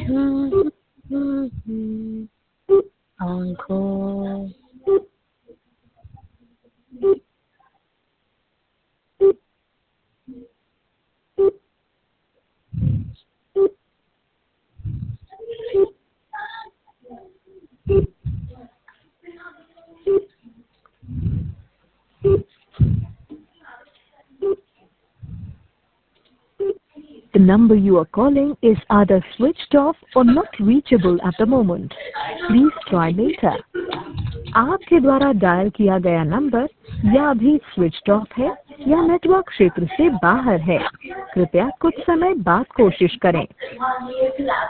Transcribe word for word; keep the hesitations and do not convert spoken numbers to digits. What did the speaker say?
आँखों The number you are calling is either switched off or not reachable at the moment. Please try later. आपके द्वारा dial किया गया number या अभी स्विच्ड ऑफ है या नेटवर्क क्षेत्र से बाहर है। कृपया कुछ समय बाद कोशिश करें।